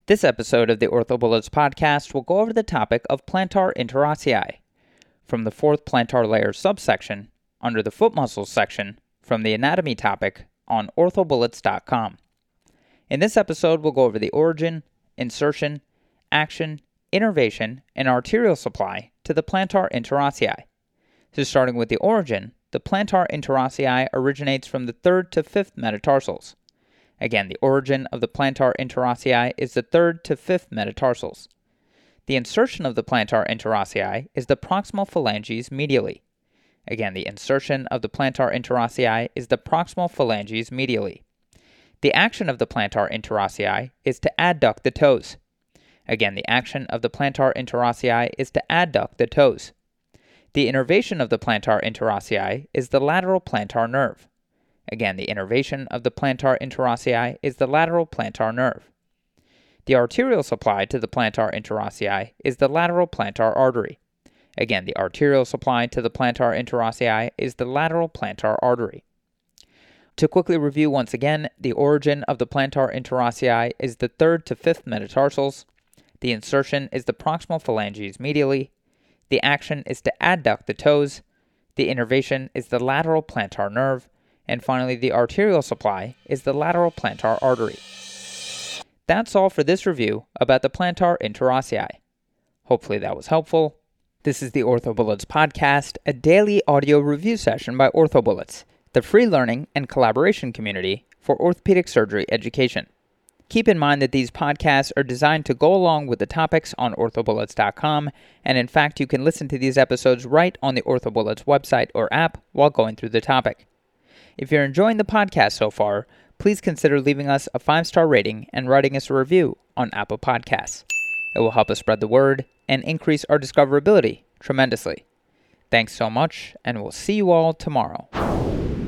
This episode of the OrthoBullets podcast will go over the topic of plantar interossei, from the fourth plantar layer subsection, under the foot muscles section, from the anatomy topic on orthobullets.com. In this episode, we'll go over the origin, insertion, action, innervation, and arterial supply to the plantar interossei. So starting with the origin, the plantar interossei originates from the third to fifth metatarsals. Again, the origin of the plantar interossei is the third to fifth metatarsals. The insertion of the plantar interossei is the proximal phalanges medially. Again, the insertion of the plantar interossei is the proximal phalanges medially. The action of the plantar interossei is to adduct the toes. Again, the action of the plantar interossei is to adduct the toes. The innervation of the plantar interossei is the lateral plantar nerve. Again, the innervation of the plantar interossei is the lateral plantar nerve. The arterial supply to the plantar interossei is the lateral plantar artery. Again, the arterial supply to the plantar interossei is the lateral plantar artery. To quickly review once again, the origin of the plantar interossei is the third to fifth metatarsals. The insertion is the proximal phalanges medially. The action is to adduct the toes. The innervation is the lateral plantar nerve. And finally, the arterial supply is the lateral plantar artery. That's all for this review about the plantar interossei. Hopefully that was helpful. This is the OrthoBullets podcast, a daily audio review session by OrthoBullets, the free learning and collaboration community for orthopedic surgery education. Keep in mind that these podcasts are designed to go along with the topics on orthobullets.com, and in fact, you can listen to these episodes right on the OrthoBullets website or app while going through the topic. If you're enjoying the podcast so far, please consider leaving us a 5-star rating and writing us a review on Apple Podcasts. It will help us spread the word and increase our discoverability tremendously. Thanks so much, and we'll see you all tomorrow.